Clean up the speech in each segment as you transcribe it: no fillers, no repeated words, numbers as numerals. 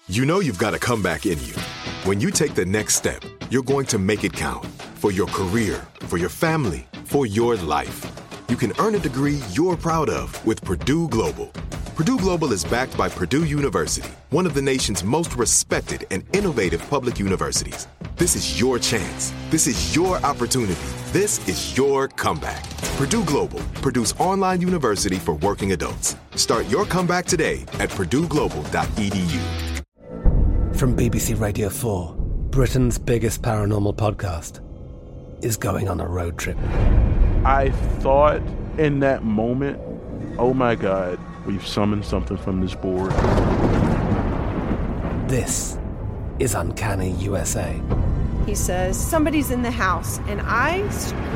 You know you've got a comeback in you. When you take the next step, you're going to make it count. For your career, for your family, for your life. You can earn a degree you're proud of with Purdue Global. Purdue Global is backed by Purdue University, one of the nation's most respected and innovative public universities. This is your chance. This is your opportunity. This is your comeback. Purdue Global, Purdue's online university for working adults. Start your comeback today at purdueglobal.edu. From BBC Radio 4, Britain's biggest paranormal podcast is going on a road trip. I thought in that moment, oh my God, we've summoned something from this board. This is Uncanny USA. He says, somebody's in the house, and I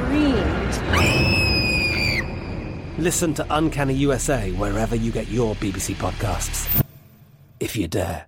screamed. Listen to Uncanny USA wherever you get your BBC podcasts, if you dare.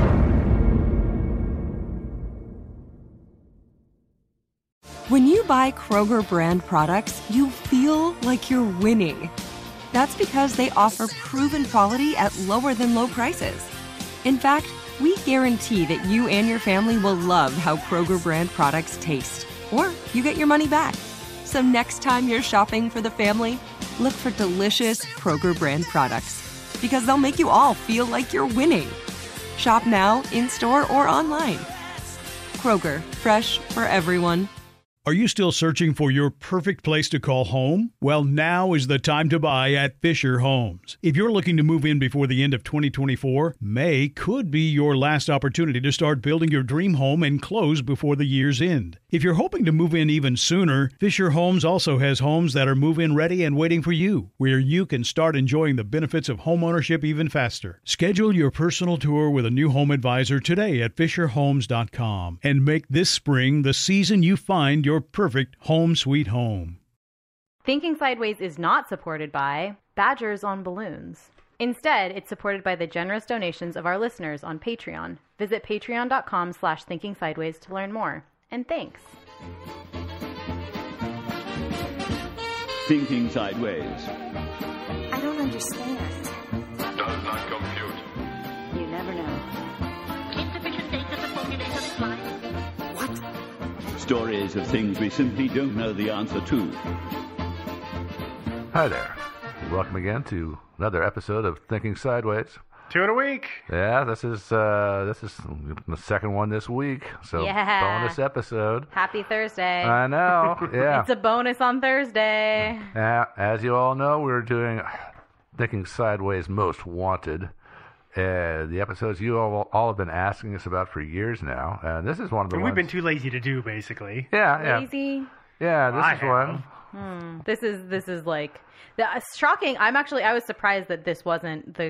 When you buy Kroger brand products, you feel like you're winning. That's because they offer proven quality at lower than low prices. In fact, we guarantee that you and your family will love how Kroger brand products taste, or you get your money back. So next time you're shopping for the family, look for delicious Kroger brand products, because they'll make you all feel like you're winning. Shop now, in-store, or online. Kroger, fresh for everyone. Are you still searching for your perfect place to call home? Well, now is the time to buy at Fisher Homes. If you're looking to move in before the end of 2024, May could be your last opportunity to start building your dream home and close before the year's end. If you're hoping to move in even sooner, Fisher Homes also has homes that are move-in ready and waiting for you, where you can start enjoying the benefits of homeownership even faster. Schedule your personal tour with a new home advisor today at FisherHomes.com and make this spring the season you find your perfect home sweet home. Thinking Sideways is not supported by Badgers on Balloons. Instead, it's supported by the generous donations of our listeners on Patreon. Visit patreon.com/thinkingsideways to learn more. And thanks. Thinking Sideways. I don't understand. Does not compute. You never know. Insufficient data to formulate a reply. What? Stories of things we simply don't know the answer to. Hi there. Welcome again to another episode of Thinking Sideways. 2 in a week. Yeah, this is the second one this week. So bonus episode. Happy Thursday. I know. Yeah. It's a bonus on Thursday. As you all know, we're doing Thinking Sideways Most Wanted. The episodes you all have been asking us about for years now. And this is one of the ones... we've been too lazy to do, basically. Yeah. Lazy? Yeah, this is one. This is like... shocking. I was surprised that this wasn't the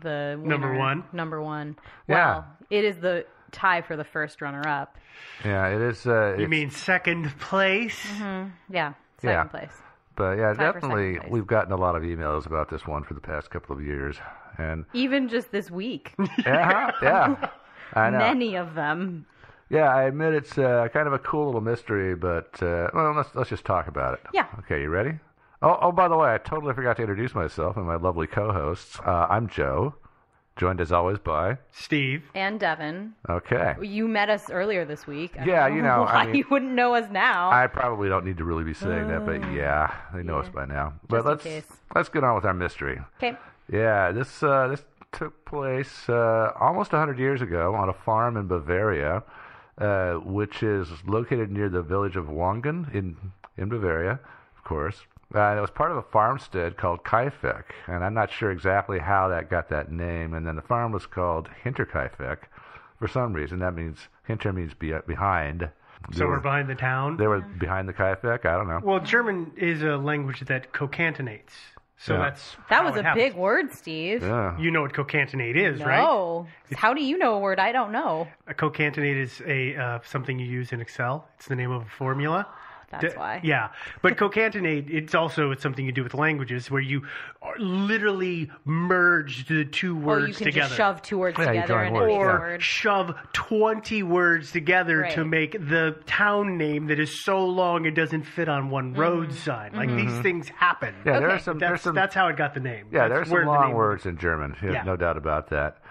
winner. Number one. Well, it is the tie for the first runner-up. Yeah, it is. You mean second place? Mm-hmm. Yeah, second place. But yeah, definitely, we've gotten a lot of emails about this one for the past couple of years, and even just this week. Yeah, I know. Many of them. Yeah, I admit it's kind of a cool little mystery, but let's just talk about it. Yeah. Okay, you ready? Oh, by the way, I totally forgot to introduce myself and my lovely co-hosts. I'm Joe, joined as always by Steve and Devin. Okay. You met us earlier this week. I don't know why you wouldn't know us now. I probably don't need to really be saying that, but yeah, they know us by now. But let's get on with our mystery. Okay. Yeah, this took place almost 100 years ago on a farm in Bavaria, which is located near the village of Wangen in Bavaria, of course. It was part of a farmstead called Kaifek, and I'm not sure exactly how that got that name. And then the farm was called Hinterkaifeck for some reason. That means Hinter means behind. So we're behind the town? They were behind the Kaifek? I don't know. Well, German is a language that concatenates. So that was a big word, Steve. Yeah. You know what concatenate is, right? No. How do you know a word I don't know? A concatenate is something you use in Excel. It's the name of a formula. That's why. Yeah. But concatenate, it's something you do with languages where you literally merge the two words together. You can just shove two words together and make a word. Or shove 20 words together to make the town name that is so long it doesn't fit on one road sign. Like these things happen. Yeah, that's how it got the name. Yeah, there's some long words in German. No doubt about that.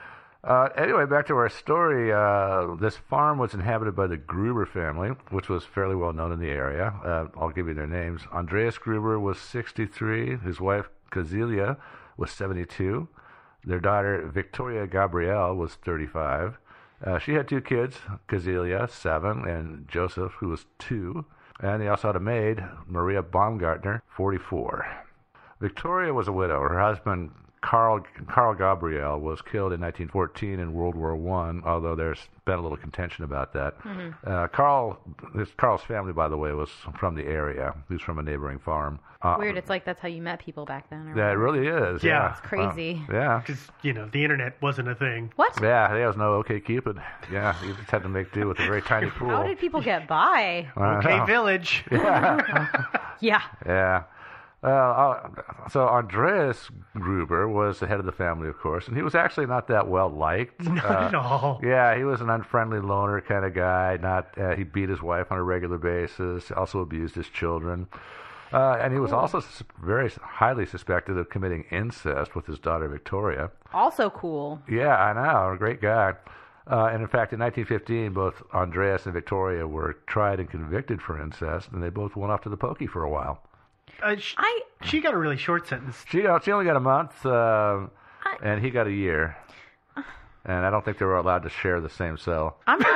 Anyway, back to our story. This farm was inhabited by the Gruber family, which was fairly well known in the area. I'll give you their names. Andreas Gruber was 63. His wife, Kazilia, was 72. Their daughter, Victoria Gabrielle, was 35. She had 2 kids, Kazilia, 7, and Joseph, who was 2. And they also had a maid, Maria Baumgartner, 44. Victoria was a widow. Her husband, Carl Gabriel, was killed in 1914 in World War I, although there's been a little contention about that. Mm-hmm. Carl's family, by the way, was from the area. He was from a neighboring farm. Weird. It's like that's how you met people back then. Or that really is. Yeah. It's crazy. Yeah. Because, the internet wasn't a thing. What? Yeah, there was no OkCupid. Yeah, you just had to make do with a very tiny pool. How did people get by? OK Village. Yeah. Yeah. Yeah. So Andreas Gruber was the head of the family, of course, and he was actually not that well liked. Not at all. Yeah, he was an unfriendly loner kind of guy. He beat his wife on a regular basis. Also abused his children, and he was also very highly suspected of committing incest with his daughter Victoria. Also cool. Yeah, I know, a great guy. And in fact, in 1915, both Andreas and Victoria were tried and convicted for incest, and they both went off to the pokey for a while. She got a really short sentence. She only got a month, and he got a year. And I don't think they were allowed to share the same cell.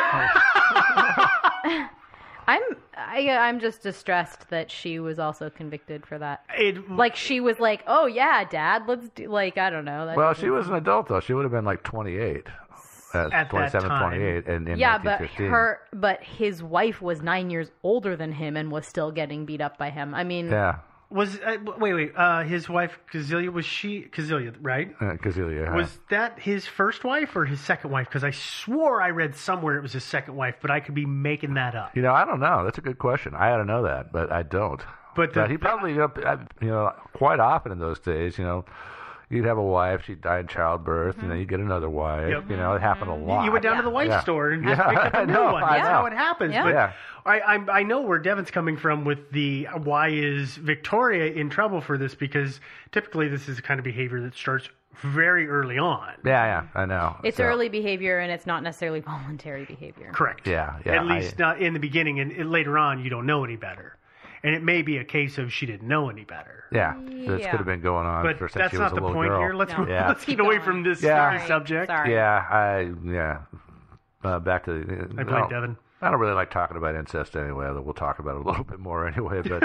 I'm just distressed that she was also convicted for that. She was like, oh yeah, Dad, let's do, I don't know. Well, she was an adult though. She would have been like 28. At 27, that time. 28 in yeah, 1915. but his wife was 9 years older than him and was still getting beat up by him. I mean, yeah. Was his wife Kazilia? Was she Kazilia? Right? Kazilia. Was that his first wife or his second wife? Because I swore I read somewhere it was his second wife, but I could be making that up. I don't know. That's a good question. I ought to know that, but I don't. But he probably, quite often in those days, you'd have a wife, she'd die in childbirth, and then you'd get another wife. Yep. It happened a lot. You went down to the wife store and just picked up a new one. That's how it happens. Yeah. But I know where Devin's coming from with the why is Victoria in trouble for this, because typically this is the kind of behavior that starts very early on. Yeah, I know. It's early behavior, and it's not necessarily voluntary behavior. Correct. Yeah. At least not in the beginning, and later on you don't know any better. And it may be a case of she didn't know any better. Yeah, this could have been going on but since she was a little girl. But that's not the point here. Let's get away from this subject. Sorry. Yeah, back to I played Devin. I don't really like talking about incest anyway, although we'll talk about it a little bit more anyway. But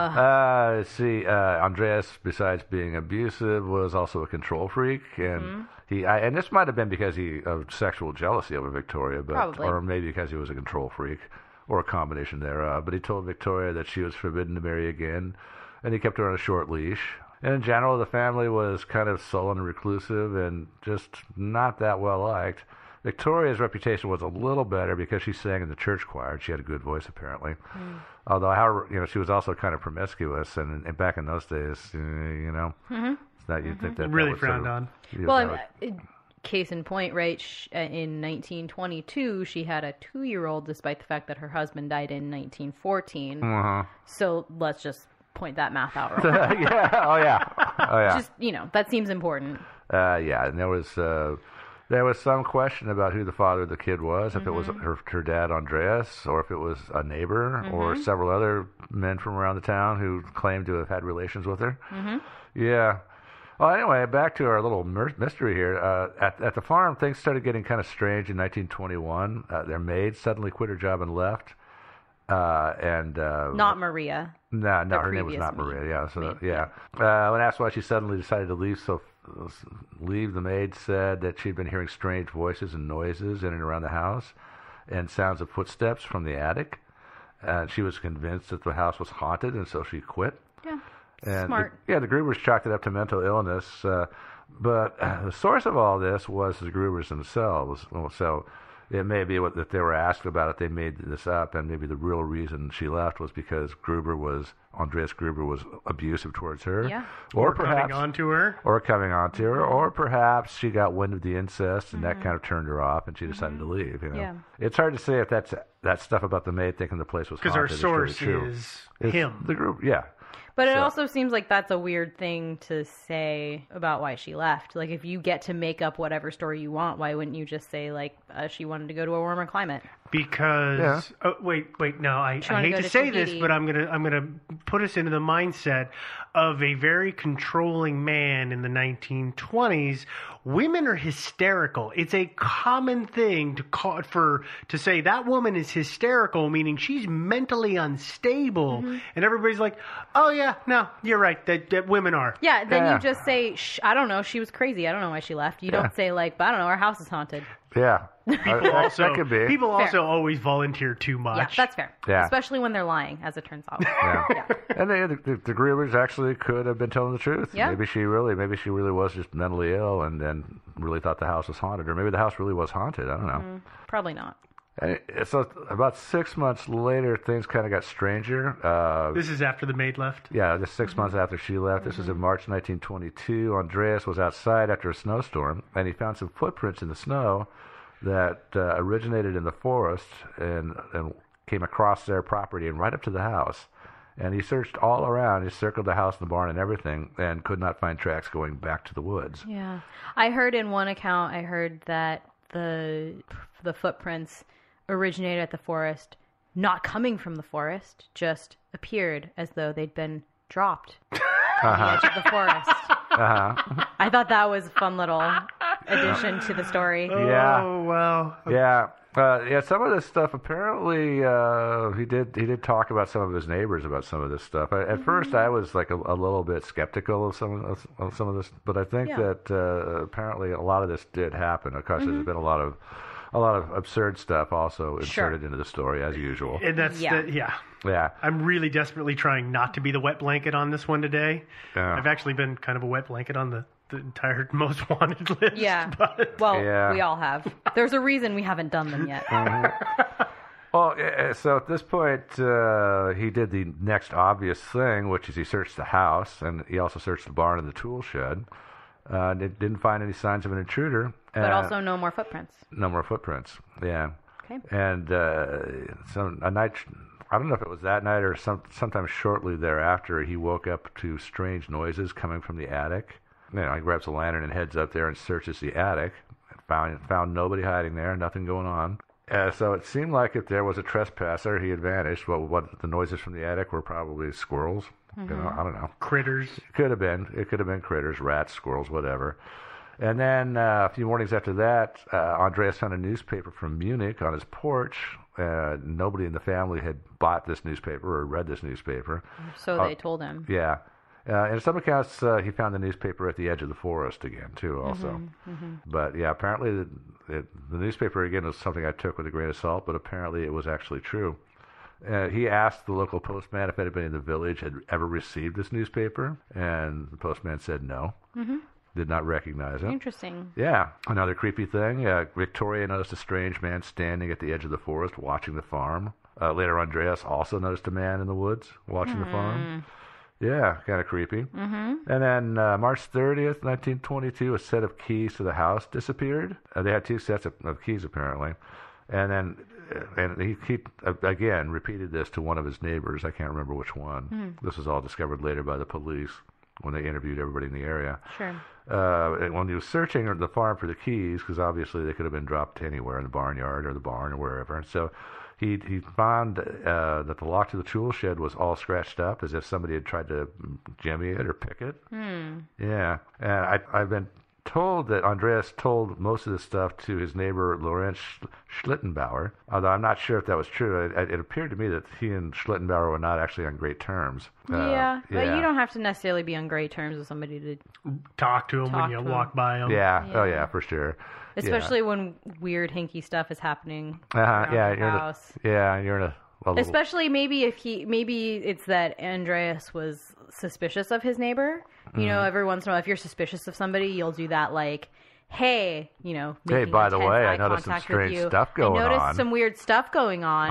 Andreas, besides being abusive, was also a control freak, and and this might have been because of sexual jealousy over Victoria, or maybe because he was a control freak, or a combination thereof. But he told Victoria that she was forbidden to marry again, and he kept her on a short leash. And in general, the family was kind of sullen and reclusive, and just not that well liked. Victoria's reputation was a little better because she sang in the church choir, and she had a good voice, apparently. Although, however, she was also kind of promiscuous, and back in those days, it's not, you'd think that really that frowned on. Well, case in point, right? In 1922, she had a 2-year-old, despite the fact that her husband died in 1914. So let's just point that math out real quick. Oh yeah. Just that seems important. And there was some question about who the father of the kid was, if it was her dad, Andreas, or if it was a neighbor, or several other men from around the town who claimed to have had relations with her. Yeah. Well, anyway, back to our little mystery here. At the farm, things started getting kind of strange in 1921. Their maid suddenly quit her job and left. Not Maria. No, her name was not Maria. Yeah. When asked why she suddenly decided to leave, the maid said that she'd been hearing strange voices and noises in and around the house, and sounds of footsteps from the attic. And she was convinced that the house was haunted, and so she quit. Yeah. And smart. The Grubers chalked it up to mental illness, but the source of all this was the Grubers themselves. So it may be that they were asked about it, they made this up, and maybe the real reason she left was because Andreas Gruber was abusive towards her. Yeah. Or perhaps coming on to her. Or perhaps she got wind of the incest, and that kind of turned her off, and she decided to leave. Yeah. It's hard to say if that stuff about the maid thinking the place was haunted because our source is really true. is him. The group, yeah. But it also seems like that's a weird thing to say about why she left. Like, if you get to make up whatever story you want, why wouldn't you just say, like, she wanted to go to a warmer climate? Because wait, no, I hate to say this, but I'm gonna put us into the mindset of a very controlling man in the 1920s. Women are hysterical. It's a common thing to say that woman is hysterical, meaning she's mentally unstable, and everybody's like, oh yeah, no, you're right, that women are. Yeah, then you just say, I don't know, she was crazy. I don't know why she left. You don't say, like, I don't know, our house is haunted. Yeah. People also always volunteer too much. Yeah, that's fair. Yeah. Especially when they're lying, as it turns out. Yeah. And the Grievers actually could have been telling the truth. Yeah. Maybe she really was just mentally ill and then really thought the house was haunted, or maybe the house really was haunted. I don't know. Probably not. And so about 6 months later, things kind of got stranger. This is after the maid left? Yeah, just 6 months after she left. This was in March 1922. Andreas was outside after a snowstorm, and he found some footprints in the snow that originated in the forest and came across their property and right up to the house. And he searched all around. He circled the house and the barn and everything and could not find tracks going back to the woods. Yeah. I heard in one account, that the footprints originated at the forest, not coming from the forest, just appeared as though they'd been dropped on the edge of the forest. I thought that was a fun little addition to the story. Oh, wow. Yeah. Some of this stuff, apparently, he did talk about some of his neighbors about some of this stuff. At first, I was like a little bit skeptical of some of this, but I think that apparently a lot of this did happen. Of course, there's been a lot of absurd stuff also inserted into the story, as usual. And that's I'm really desperately trying not to be the wet blanket on this one today. Yeah. I've actually been kind of a wet blanket on the entire most wanted list. Yeah. We all have. There's a reason we haven't done them yet. Well, so at this point, he did the next obvious thing, which is he searched the house, and he also searched the barn and the tool shed. Didn't find any signs of an intruder. But also no more footprints. No more footprints, yeah. Okay. And so a night, I don't know if it was that night or sometime shortly thereafter, he woke up to strange noises coming from the attic. He grabs a lantern and heads up there and searches the attic. Found nobody hiding there, nothing going on. So it seemed like if there was a trespasser, he had vanished. What the noises from the attic were probably squirrels. I don't know. Critters. It could have been critters, rats, squirrels, whatever. And then a few mornings after that, Andreas found a newspaper from Munich on his porch. Nobody in the family had bought this newspaper or read this newspaper. So they told him. Yeah. In some accounts, he found the newspaper at the edge of the forest again, too, also. But, yeah, apparently the newspaper, again, was something I took with a grain of salt, but apparently it was actually true. He asked the local postman if anybody in the village had ever received this newspaper, and the postman said no. Did not recognize it. Interesting. Yeah. Another creepy thing, Victoria noticed a strange man standing at the edge of the forest watching the farm. Later, Andreas also noticed a man in the woods watching the farm. Yeah, kind of creepy. And then March 30th, 1922, a set of keys to the house disappeared. They had two sets of keys, apparently. And he again repeated this to one of his neighbors. I can't remember which one. This was all discovered later by the police when they interviewed everybody in the area. Sure. And when he was searching the farm for the keys, because obviously they could have been dropped anywhere in the barnyard or the barn or wherever. And so he found that the lock to the tool shed was all scratched up, as if somebody had tried to jimmy it or pick it. Yeah. And I've been told that Andreas told most of this stuff to his neighbor Lorenz Schlittenbauer, although I'm not sure if that was true. It appeared to me that he and Schlittenbauer were not actually on great terms. But you don't have to necessarily be on great terms with somebody to talk to him when you walk by them. Yeah. Oh yeah, for sure. Especially when weird hinky stuff is happening around the house. You're in a especially maybe it's that Andreas was suspicious of his neighbor. You know, every once in a while, if you're suspicious of somebody, you'll do that, like, hey, hey, by the way, I noticed some strange stuff going on. I noticed some weird stuff going on.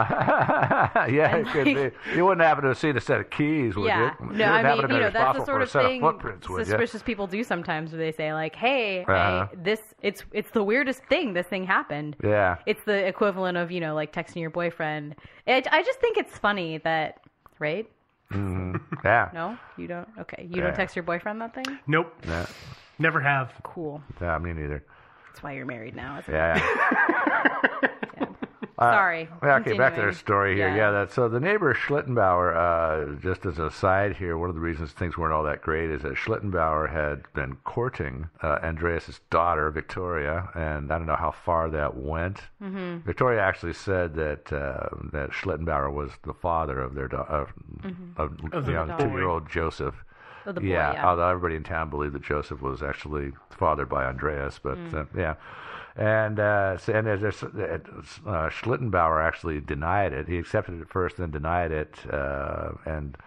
Yeah, it could be. You wouldn't happen to have seen a set of keys, would you? No, I mean, that's the sort of thing suspicious people do sometimes, where they say, like, hey, it's the weirdest thing. This thing happened. Yeah. It's the equivalent of, like texting your boyfriend. I just think it's funny that, right? Yeah. No, you don't. Okay, you don't text your boyfriend that thing? Nope. Yeah. Never have. Cool. Yeah, me neither. That's why you're married now, isn't Yeah. Sorry. Okay, back to their story here. Yeah. So the neighbor Schlittenbauer, just as an aside here, one of the reasons things weren't all that great is that Schlittenbauer had been courting Andreas' daughter, Victoria, and I don't know how far that went. Mm-hmm. Victoria actually said that that Schlittenbauer was the father of their of the young 2-year-old Joseph. Oh, the boy, yeah, although everybody in town believed that Joseph was actually fathered by Andreas, but yeah. And Schlittenbauer actually denied it. He accepted it at first, then denied it, and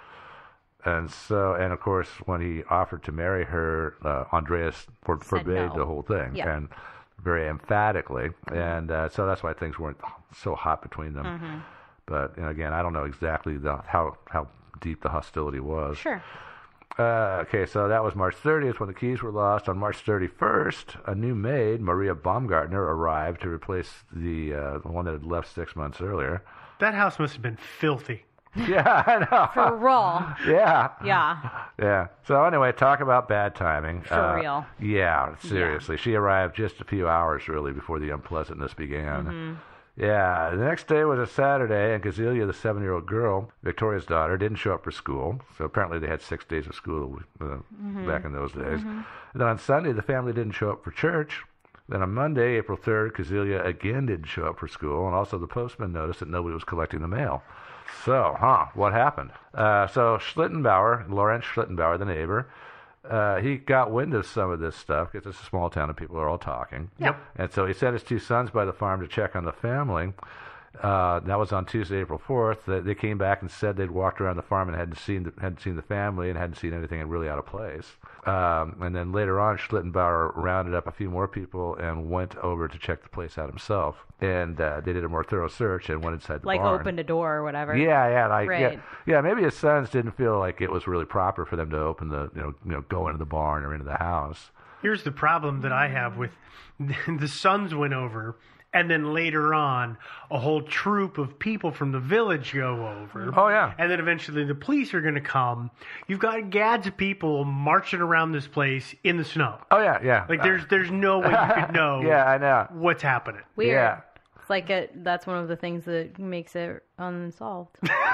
of course, when he offered to marry her, Andreas forbade the whole thing, and very emphatically, and so that's why things weren't so hot between them. Mm-hmm. But again, I don't know exactly how deep the hostility was. Sure. Okay, so that was March 30th when the keys were lost. On March 31st, a new maid, Maria Baumgartner, arrived to replace the one that had left 6 months earlier. That house must have been filthy. Yeah, I know. For real. Yeah. Yeah. Yeah. So anyway, talk about bad timing. For real. Yeah, seriously. Yeah. She arrived just a few hours really before the unpleasantness began. Mm-hmm. Yeah, the next day was a Saturday, and Kazilia, the 7-year-old girl, Victoria's daughter, didn't show up for school. So apparently they had 6 days of school back in those days. Mm-hmm. And then on Sunday, the family didn't show up for church. Then on Monday, April 3rd, Kazilia again didn't show up for school, and also the postman noticed that nobody was collecting the mail. So, what happened? So Schlittenbauer, Lorenz Schlittenbauer, the neighbor, he got wind of some of this stuff because it's a small town and people are all talking. Yep. And so he sent his 2 sons by the farm to check on the family. That was on Tuesday, April 4th. They came back and said they'd walked around the farm and hadn't seen the family and hadn't seen anything really out of place. And then later on, Schlittenbauer rounded up a few more people and went over to check the place out himself. And they did a more thorough search and went inside the barn. Like opened a door or whatever. Yeah, yeah. Maybe his sons didn't feel like it was really proper for them to open go into the barn or into the house. Here's the problem that I have with the sons went over. And then later on, a whole troop of people from the village go over. Oh, yeah. And then eventually the police are going to come. You've got gads of people marching around this place in the snow. Oh, yeah, yeah. Like, there's no way you could know I know. what's happening. Weird. Yeah. It's like that's one of the things that makes it unsolved.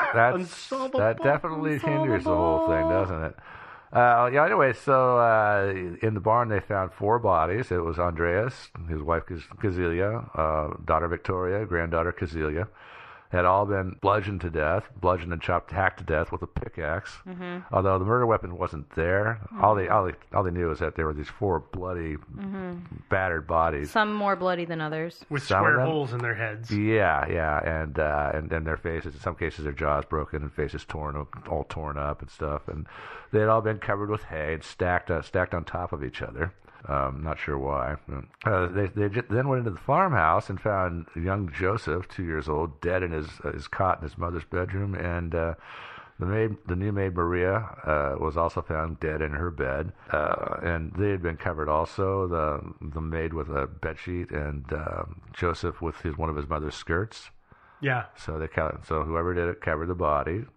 That definitely hinders the whole thing, doesn't it? Anyway, so in the barn they found 4 bodies. It was Andreas, his wife Kazilia, daughter Victoria, granddaughter Kazilia. Had all been bludgeoned and hacked to death with a pickaxe. Mm-hmm. Although the murder weapon wasn't there, all they knew is that there were these 4 bloody, battered bodies. Some more bloody than others, with square holes in their heads. Yeah, and their faces. In some cases, their jaws broken and faces all torn up and stuff. And they had all been covered with hay and stacked on top of each other. Not sure why. They then went into the farmhouse and found young Joseph, 2 years old, dead in his cot in his mother's bedroom, and the new maid Maria was also found dead in her bed, and they had been covered also. The maid with a bedsheet and Joseph with one of his mother's skirts. Yeah. So whoever did it covered the bodies.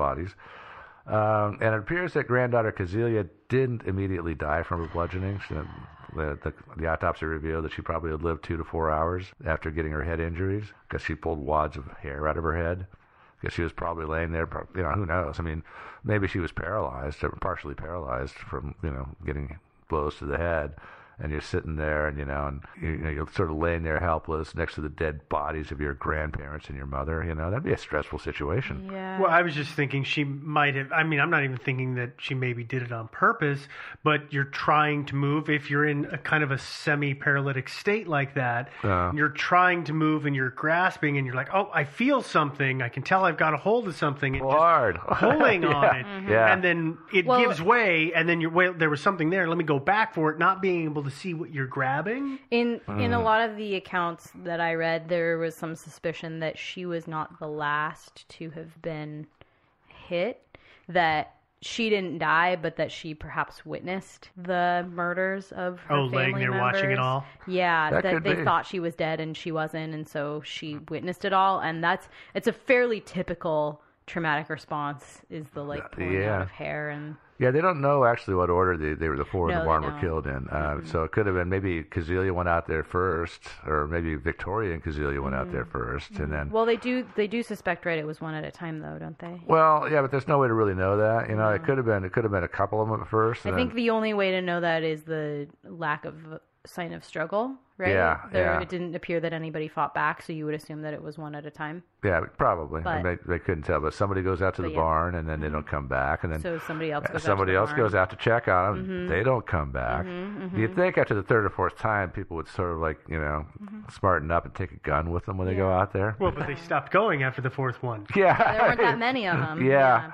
And it appears that granddaughter Kazilia didn't immediately die from a bludgeoning. The autopsy revealed that she probably had lived 2 to 4 hours after getting her head injuries because she pulled wads of hair out of her head. Because she was probably laying there, who knows? I mean, maybe she was paralyzed or partially paralyzed from, getting blows to the head. And you're sitting there, and you're sort of laying there helpless next to the dead bodies of your grandparents and your mother. That'd be a stressful situation. Yeah. Well, I was just thinking she might have. I mean, I'm not even thinking that she maybe did it on purpose. But you're trying to move. If you're in a kind of a semi-paralytic state like that, you're trying to move, and you're grasping, and you're like, "Oh, I feel something. I can tell I've got a hold of something." And hard pulling on it, yeah. And then it gives way, and then there was something there. Let me go back for it, not being able to see what you're grabbing. In a lot of the accounts that I read, there was some suspicion that she was not the last to have been hit, that she didn't die, but that she perhaps witnessed the murders of her family laying there members. Watching it all. Yeah, that they thought she was dead and she wasn't, and so she witnessed it all. And it's a fairly typical traumatic response is the pulling out of hair and. Yeah, they don't know actually what order the four in the barn were killed in. So it could have been maybe Kazelia went out there first, or maybe Victoria and Kazelia went out there first, and then. Well, they do suspect, right? It was one at a time, though, don't they? Well, yeah, but there's no way to really know that. You know, it could have been a couple of them at first. I think the only way to know that is the lack of sign of struggle, right? Yeah, It didn't appear that anybody fought back, so you would assume that it was one at a time. Yeah, probably. But, they couldn't tell, but somebody goes out to the barn, and then they don't come back, and then so somebody else goes out to check on them. They don't come back. You'd think after the third or fourth time, people would sort of smarten up and take a gun with them when they go out there. Well, but they stopped going after the fourth one. Yeah, there weren't that many of them. Yeah.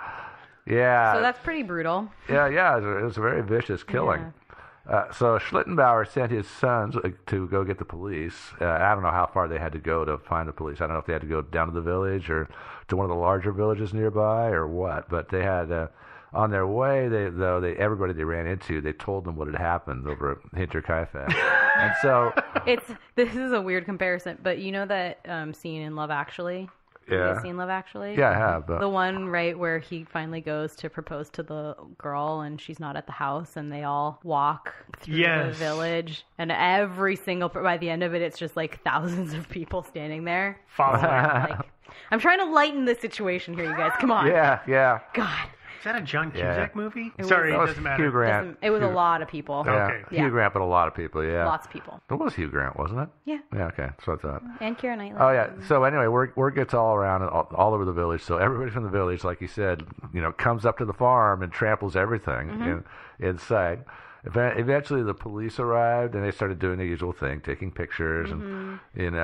So that's pretty brutal. Yeah, it was a very vicious killing. Yeah. So Schlittenbauer sent his sons to go get the police. I don't know how far they had to go to find the police. I don't know if they had to go down to the village or to one of the larger villages nearby or what. But they had, on their way, everybody they ran into, they told them what had happened over at Hinterkaifeck. And so this is a weird comparison, but you know that scene in Love Actually? Yeah. Have you seen Love Actually? Yeah, I have. The one, right, where he finally goes to propose to the girl and she's not at the house and they all walk through the village. And by the end of it, it's just thousands of people standing there. I'm trying to lighten the situation here, you guys. Come on. Yeah. God. Is that a John Cusack movie? It doesn't matter. Hugh Grant. It was a lot of people. Yeah. Okay. Hugh Grant, but a lot of people, yeah. Lots of people. It was Hugh Grant, wasn't it? Yeah. Yeah, okay. So I thought. And Keira Knightley. Oh, yeah. So anyway, word gets all around, all over the village. So everybody from the village, like you said, comes up to the farm and tramples everything in sight. Eventually, the police arrived, and they started doing the usual thing, taking pictures, and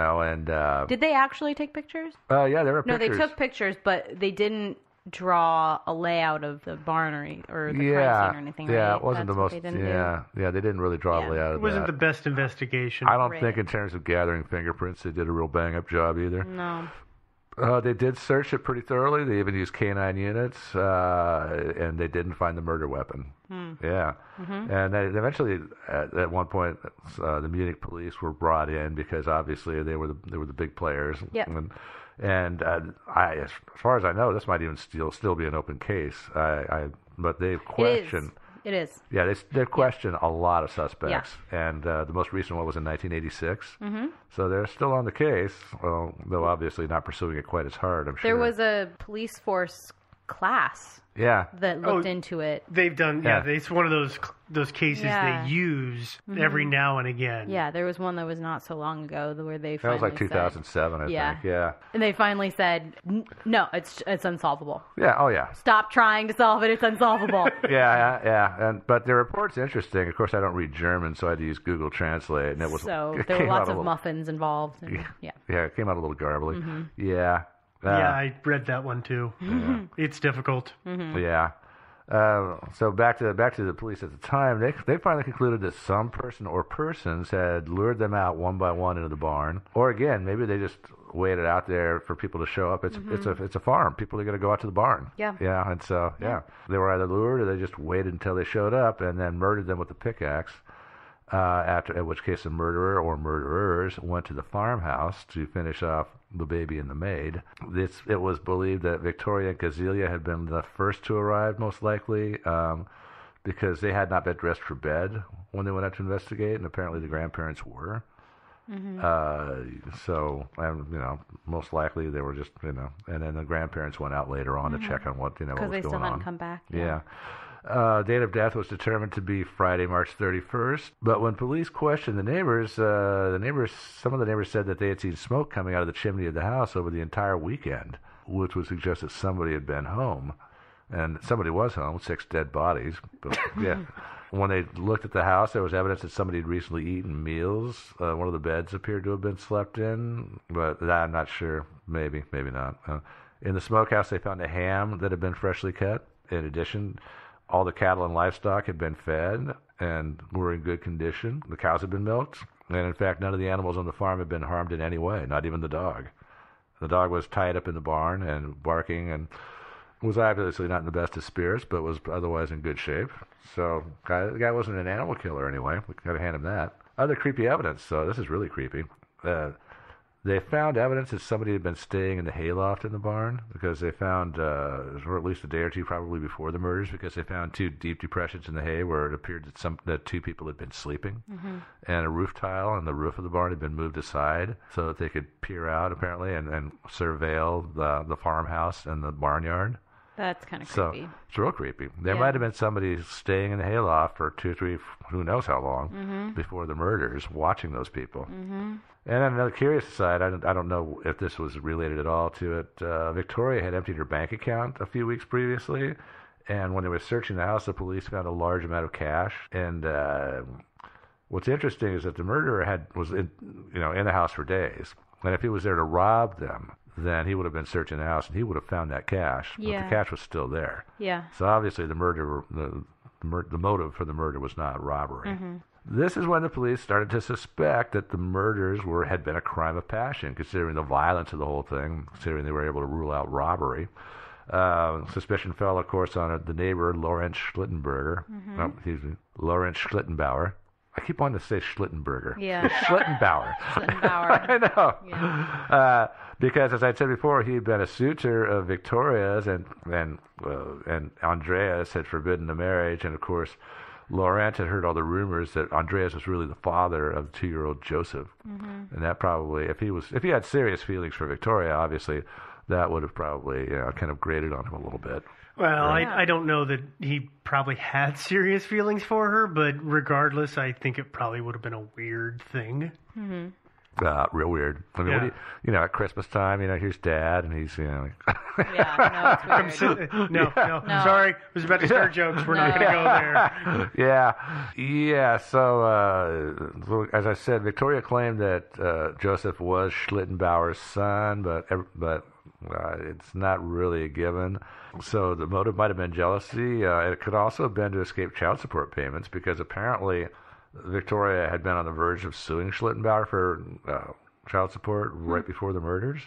Did they actually take pictures? Yeah, there were pictures. No, they took pictures, but they didn't draw a layout of the barn or the crime scene or anything. Yeah, right? it wasn't That's the most. They didn't they didn't really draw a layout of that. It wasn't the best investigation. I don't think, in terms of gathering fingerprints, they did a real bang-up job either. No. They did search it pretty thoroughly. They even used canine units, and they didn't find the murder weapon. Yeah. And eventually, at one point, the Munich police were brought in because obviously they were the big players. Yep. And as far as I know, this might even still be an open case. But they've questioned. It is. Yeah, they questioned a lot of suspects, and the most recent one was in 1986. So they're still on the case, well, though obviously not pursuing it quite as hard, I'm sure. There was a police force class that looked into it. They've done, it's one of those cases they use every now and again. Yeah, there was one that was not so long ago where they finally That was like 2007, I think, yeah. And they finally said, no, it's unsolvable. Yeah, oh yeah. Stop trying to solve it, it's unsolvable. Yeah. But the report's interesting. Of course, I don't read German, so I had to use Google Translate. And there were lots of muffins involved. And, yeah, it came out a little garbly. Yeah. Yeah, I read that one too. It's difficult. Yeah. So back to the police at the time, they finally concluded that some person or persons had lured them out one by one into the barn, or again, maybe they just waited out there for people to show up. It's a farm. People are going to go out to the barn. Yeah, and so they were either lured or they just waited until they showed up and then murdered them with a pickaxe. At which case the murderer or murderers went to the farmhouse to finish off the baby and the maid. It was believed that Victoria and Kazelia had been the first to arrive, most likely, because they had not been dressed for bed when they went out to investigate, and apparently the grandparents were. So, most likely they were just, and then the grandparents went out later on to check on what was going on. Because they still hadn't come back. Yeah. Date of death was determined to be Friday, March 31st. But when police questioned the neighbors, some of the neighbors said that they had seen smoke coming out of the chimney of the house over the entire weekend, which would suggest that somebody had been home. And somebody was home, 6 dead bodies. But, yeah. When they looked at the house, there was evidence that somebody had recently eaten meals. One of the beds appeared to have been slept in, but I'm not sure. Maybe not. In the smokehouse, they found a ham that had been freshly cut. In addition, all the cattle and livestock had been fed and were in good condition. The cows had been milked. And, in fact, none of the animals on the farm had been harmed in any way, not even the dog. The dog was tied up in the barn and barking and was obviously not in the best of spirits, but was otherwise in good shape. So the guy wasn't an animal killer anyway. We got to hand him that. Other creepy evidence. So this is really creepy. They found evidence that somebody had been staying in the hayloft in the barn because they found, or at least a day or two probably before the murders, because they found 2 deep depressions in the hay where it appeared that 2 people had been sleeping. Mm-hmm. And a roof tile on the roof of the barn had been moved aside so that they could peer out, apparently, and surveil the farmhouse and the barnyard. That's kind of creepy. So it's real creepy. There might have been somebody staying in the hayloft for 2 or 3, who knows how long, before the murders, watching those people. Mm-hmm. And on another curious side, I don't know if this was related at all to it. Victoria had emptied her bank account a few weeks previously, and when they were searching the house, the police found a large amount of cash. And what's interesting is that the murderer was in the house for days, and if he was there to rob them, then he would have been searching the house and he would have found that cash. Yeah. But the cash was still there. Yeah. So obviously the motive for the murder was not robbery. Mm-hmm. This is when the police started to suspect that the murders had been a crime of passion, considering the violence of the whole thing, considering they were able to rule out robbery. Suspicion fell, of course, on the neighbor, Laurent Schlittenberger. Mm-hmm. No, excuse me, Laurent Schlittenbauer. I keep wanting to say Schlittenberger. Yeah. Schlittenbauer. Schlittenbauer. I know. Yeah. Because, as I said before, he had been a suitor of Victoria's, and Andreas had forbidden the marriage. And, of course, Laurent had heard all the rumors that Andreas was really the father of the 2-year-old Joseph. Mm-hmm. And that probably, if he had serious feelings for Victoria, obviously, that would have probably kind of grated on him a little bit. Well, right? I don't know that he probably had serious feelings for her, but regardless, I think it probably would have been a weird thing. Mm-hmm. Real weird. I mean, at Christmas time, here's Dad, and he's, Yeah, no, it's weird. No. Sorry, I was about to start jokes. We're not going to go there. Yeah. So, as I said, Victoria claimed that Joseph was Schlittenbauer's son, but it's not really a given. So the motive might have been jealousy. It could also have been to escape child support payments, because apparently Victoria had been on the verge of suing Schlittenbauer for child support right before the murders.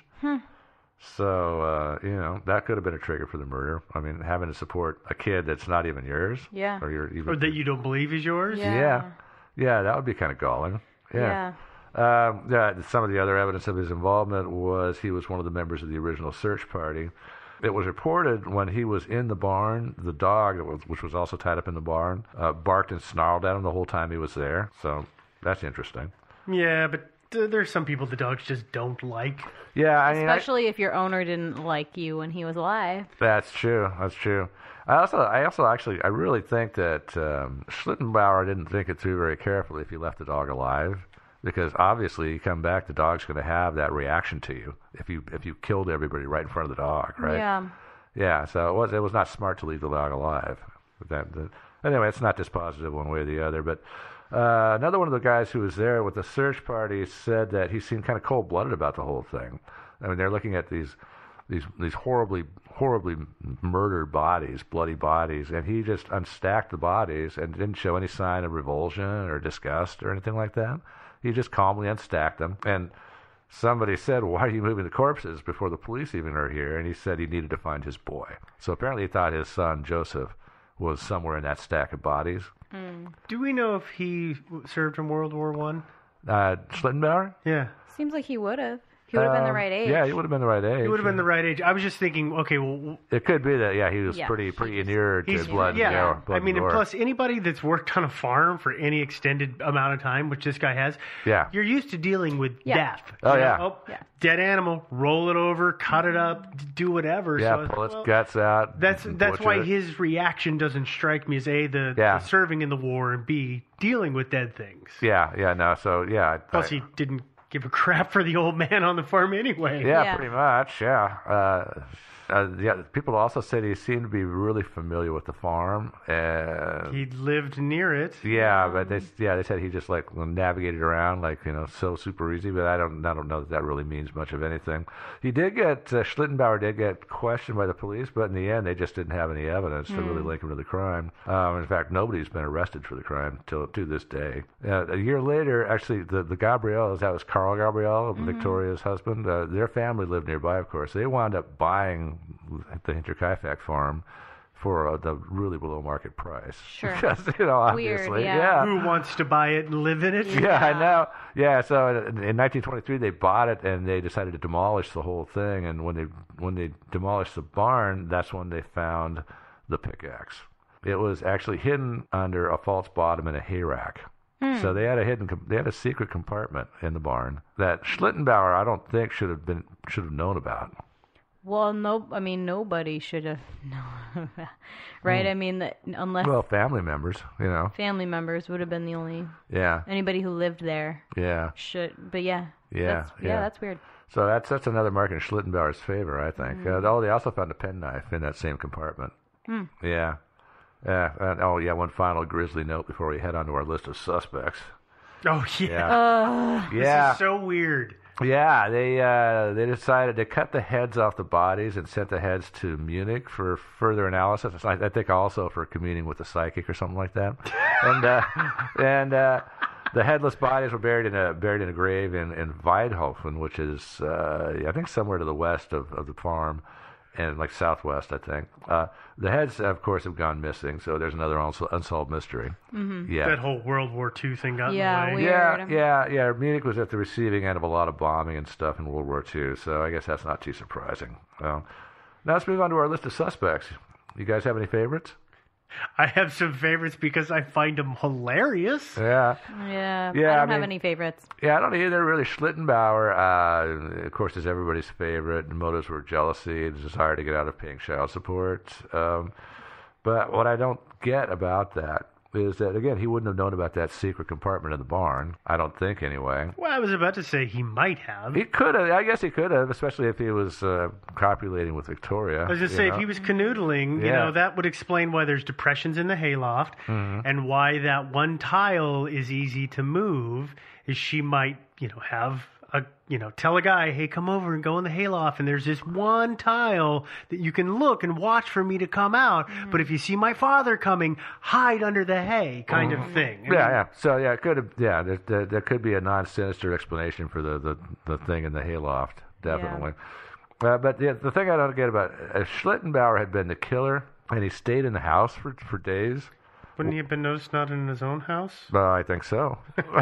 So, that could have been a trigger for the murder. I mean, having to support a kid that's not even yours. Yeah. Or that you don't believe is yours. Yeah, that would be kind of galling. Yeah. Some of the other evidence of his involvement was he was one of the members of the original search party. It was reported when he was in the barn, the dog, which was also tied up in the barn, barked and snarled at him the whole time he was there. So that's interesting. Yeah, but there's some people the dogs just don't like. Yeah, I mean, especially if your owner didn't like you when he was alive. That's true. I really think that Schlittenbauer didn't think it through very carefully if he left the dog alive. Because obviously, you come back, the dog's going to have that reaction to you if you killed everybody right in front of the dog, right? Yeah. Yeah. So it was not smart to leave the dog alive. Anyway, it's not dispositive one way or the other. But another one of the guys who was there with the search party said that he seemed kind of cold-blooded about the whole thing. I mean, they're looking at these horribly murdered bodies, bloody bodies, and he just unstacked the bodies and didn't show any sign of revulsion or disgust or anything like that. He just calmly unstacked them. And somebody said, "Why are you moving the corpses before the police even are here?" And he said he needed to find his boy. So apparently he thought his son, Joseph, was somewhere in that stack of bodies. Do we know if he served in World War I? Schlittenbauer? Yeah. Seems like he would have. He would have been the right age. Yeah, he would have been the right age. He would have been the right age. I was just thinking, okay, well... It could be that, he was pretty inured to blood. Yeah, blood I mean, and plus, anybody that's worked on a farm for any extended amount of time, which this guy has, you're used to dealing with death. Dead animal, roll it over, cut it up, do whatever. Yeah, pull its guts out. That's why his reaction doesn't strike me as A, the serving in the war, and B, dealing with dead things. Plus, he didn't give a crap for the old man on the farm anyway. Yeah. Pretty much, people also said he seemed to be really familiar with the farm. He lived near it. Yeah, but they said he just navigated around so super easy. But I don't know that really means much of anything. He did get Schlittenbauer did get questioned by the police, but in the end they just didn't have any evidence to really link him to the crime. In fact, nobody's been arrested for the crime to this day. A year later, actually, the Gabriels, that was Carl Gabriel, Victoria's husband. Their family lived nearby, of course. They wound up buying the Hinterkaifeck farm for the really below market price. Sure. Because, obviously. Weird, yeah. Who wants to buy it and live in it? Yeah, I know. Yeah, so in 1923 they bought it and they decided to demolish the whole thing. And when they demolished the barn, that's when they found the pickaxe. It was actually hidden under a false bottom in a hay rack. So they had a secret compartment in the barn that Schlittenbauer, I don't think, should have known about. Well, nobody should have known, right? I mean, unless family members, family members would have been the only anybody who lived there. Yeah, should, but that's weird. So that's another mark in Schlittenbauer's favor, I think. They also found a penknife in that same compartment. Yeah. One final grisly note before we head on to our list of suspects. Oh, yeah. This is so weird. Yeah, they decided to cut the heads off the bodies and sent the heads to Munich for further analysis. I think also for communing with a psychic or something like that. And the headless bodies were buried in a grave in Weidhofen, which is I think somewhere to the west of the farm. And like southwest, I think. The heads, of course, have gone missing, so there's another unsolved mystery. Mm-hmm. Yeah, that whole World War II thing got in the way. Weird. Yeah. Munich was at the receiving end of a lot of bombing and stuff in World War II, so I guess that's not too surprising. Now let's move on to our list of suspects. You guys have any favorites? I have some favorites because I find them hilarious. Yeah. I don't have any favorites. Yeah, I don't either, really. Schlittenbauer, of course, is everybody's favorite. The motives were jealousy, the desire to get out of paying child support. But what I don't get about that is that, again, he wouldn't have known about that secret compartment in the barn. I don't think, anyway. Well, I was about to say he might have. He could have. I guess he could have, especially if he was copulating with Victoria. I was going to say, if he was canoodling, that would explain why there's depressions in the hayloft and why that one tile is easy to move, is she might, have tell a guy, hey, come over and go in the hayloft, and there's this one tile that you can look and watch for me to come out. But if you see my father coming, hide under the hay, kind of thing. So it could have. There could be a non-sinister explanation for the thing in the hayloft, definitely. Yeah. But the thing I don't get about Schlittenbauer had been the killer, and he stayed in the house for days. Wouldn't he have been noticed not in his own house? I think so.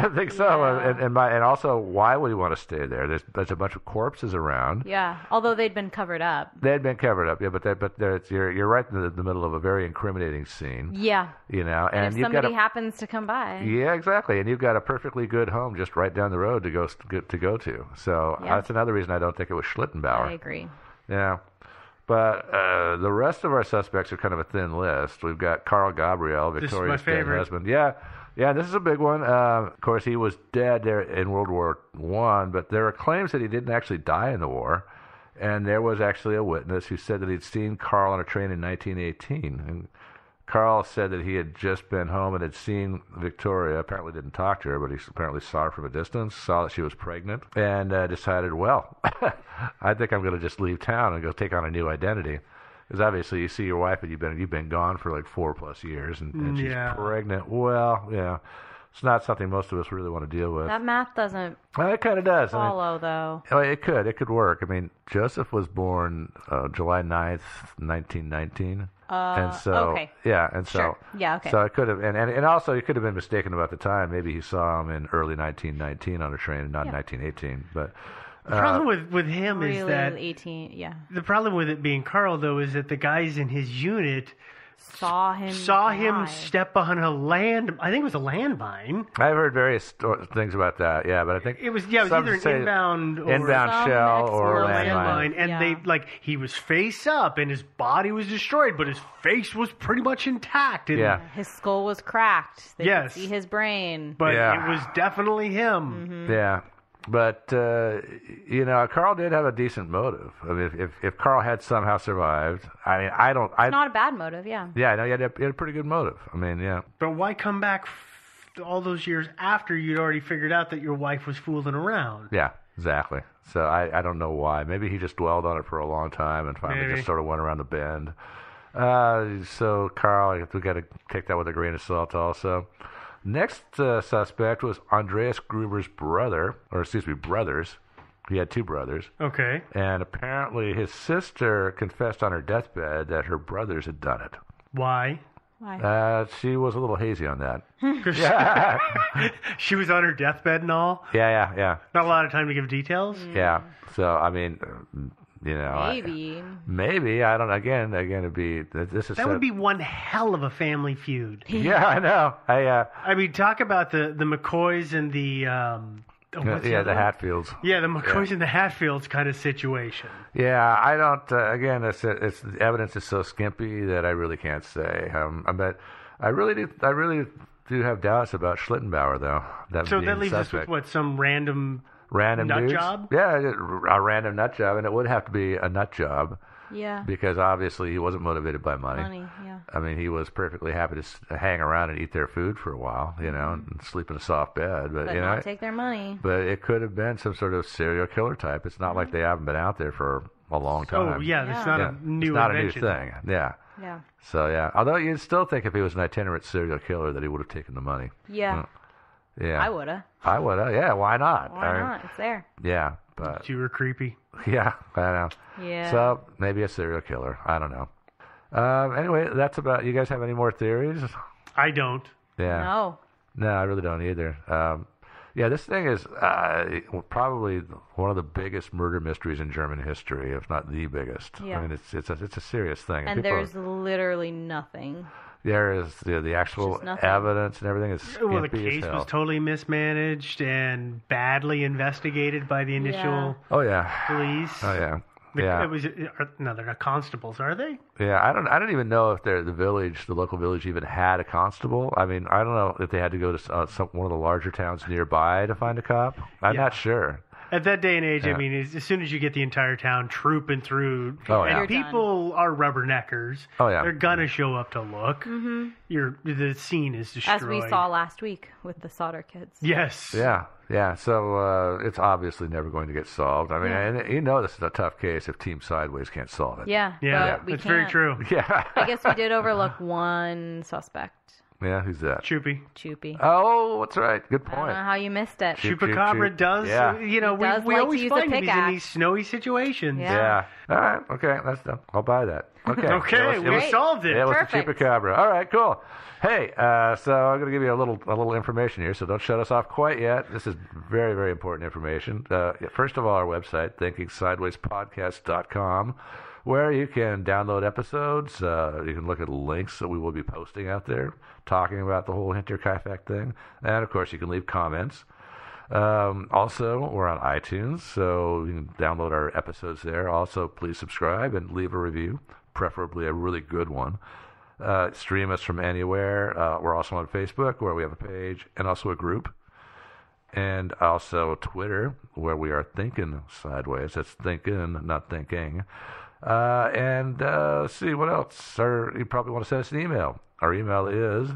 And also, why would he want to stay there? There's a bunch of corpses around. Yeah, although they'd been covered up. They'd been covered up, yeah. But you're right in the middle of a very incriminating scene. Yeah. And if somebody happens to come by. Yeah, exactly. And you've got a perfectly good home just right down the road to go to. So that's another reason I don't think it was Schlittenbauer. I agree. Yeah. But the rest of our suspects are kind of a thin list. We've got Carl Gabriel, Victoria's dead husband. Yeah, this is a big one. Of course, he was dead there in World War I, but there are claims that he didn't actually die in the war. And there was actually a witness who said that he'd seen Carl on a train in 1918. And Carl said that he had just been home and had seen Victoria. Apparently didn't talk to her, but he apparently saw her from a distance, saw that she was pregnant, and decided, well, I think I'm going to just leave town and go take on a new identity. Because obviously you see your wife and you've been gone for like 4+ years, and she's pregnant. Well, yeah. It's not something most of us really want to deal with. That math doesn't it kind of does. follow, though. It could work. I mean, Joseph was born July 9th, 1919. And so, okay. Yeah, and so, sure. Yeah, okay. So it could have, and also he could have been mistaken about the time. Maybe he saw him in early 1919 on a train, and not 1918. But the problem with him really is that 18. Yeah. The problem with it being Carl, though, is that the guys in his unit saw him step on a I think it was a landmine. I've heard various things about that. Yeah, but I think it was either an inbound shell or a landmine. And he was face up and his body was destroyed, but his face was pretty much intact. And his skull was cracked. They could see his brain. But it was definitely him. Mm-hmm. Yeah. But, Carl did have a decent motive. I mean, if Carl had somehow survived, It's not a bad motive, yeah. Yeah, no, he had a pretty good motive. I mean, yeah. But why come back all those years after you'd already figured out that your wife was fooling around? Yeah, exactly. So I don't know why. Maybe he just dwelled on it for a long time and finally just sort of went around the bend. So, Carl, we got to take that with a grain of salt also. Next suspect was Andreas Gruber's brothers. He had 2 brothers. Okay. And apparently his sister confessed on her deathbed that her brothers had done it. Why? She was a little hazy on that. She was on her deathbed and all? Yeah. Not a lot of time to give details? Yeah. So, I mean, maybe. I don't know. Again, it'd be... That would be one hell of a family feud. Yeah, I know. I mean, talk about the McCoys and the... the Hatfields. Yeah, the McCoys and the Hatfields kind of situation. Yeah, I don't. Again, it's the evidence is so skimpy that I really can't say. But I really do have doubts about Schlittenbauer, though. So that leaves us with what, some random nut dudes? job? Yeah, a random nut job, and it would have to be a nut job. Yeah. Because obviously he wasn't motivated by money. Yeah. I mean, he was perfectly happy to hang around and eat their food for a while, and sleep in a soft bed. But not take their money. But it could have been some sort of serial killer type. It's not like they haven't been out there for a long time. Oh, yeah, it's not a new invention. A new thing. Yeah. Yeah. So, yeah. Although you'd still think if he was an itinerant serial killer that he would have taken the money. Yeah. Yeah. I would have. Yeah, why not? Why not? It's there. Yeah. But you were creepy. Yeah, I know. Yeah. So maybe a serial killer. I don't know. Anyway, that's about. You guys have any more theories? I don't. Yeah. No, I really don't either. This thing is probably one of the biggest murder mysteries in German history, if not the biggest. Yeah. I mean, it's a serious thing. And there's literally nothing. There is the actual evidence and everything is skimpy. Well, the case was totally mismanaged and badly investigated by the initial police. Oh yeah. They're not constables, are they? Yeah, I don't even know if the local village even had a constable. I mean, I don't know if they had to go to one of the larger towns nearby to find a cop. I'm not sure. At that day and age, I mean, as soon as you get the entire town trooping through, and people are rubberneckers, they're gonna show up to look. Mm-hmm. The scene is destroyed. As we saw last week with the Sauter kids. Yes. Yeah. So it's obviously never going to get solved. I mean, and this is a tough case if Team Sideways can't solve it. Yeah. That's very true. Yeah. I guess we did overlook one suspect. Yeah, who's that? Choopy. Oh, that's right. Good point. I don't know how you missed it. Chupacabra does, we always find him in these snowy situations. Yeah. All right. Okay, that's done. I'll buy that. Okay. We solved it. Yeah, it was the Chupacabra. All right, cool. Hey, so I'm going to give you a little information here, so don't shut us off quite yet. This is very, very important information. First of all, our website, ThinkingSidewayspodcast.com, where you can download episodes. You can look at links that we will be posting out there, talking about the whole Hinterkaifeck thing. And, of course, you can leave comments. Also, we're on iTunes, so you can download our episodes there. Also, please subscribe and leave a review, preferably a really good one. Stream us from anywhere. We're also on Facebook, where we have a page and also a group. And also Twitter, where we are Thinking Sideways. That's thinking, not thinking. See, what else? You probably want to send us an email. Our email is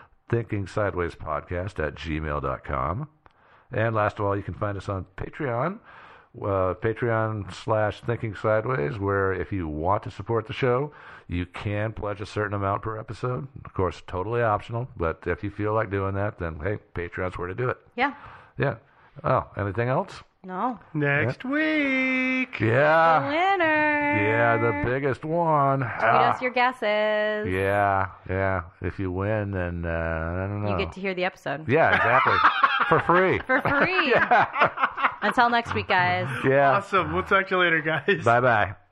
thinkingsidewayspodcast@gmail.com. And last of all, you can find us on Patreon, Patreon/Thinking Sideways, where if you want to support the show, you can pledge a certain amount per episode. Of course, totally optional, but if you feel like doing that, then hey, Patreon's where to do it. Yeah. Oh, anything else? No. Next week. Yeah. The winner. Yeah, the biggest one. Tweet us your guesses. Yeah. If you win, then I don't know. You get to hear the episode. Yeah, exactly. For free. For free. Yeah. Until next week, guys. Yeah. Awesome. We'll talk to you later, guys. Bye-bye.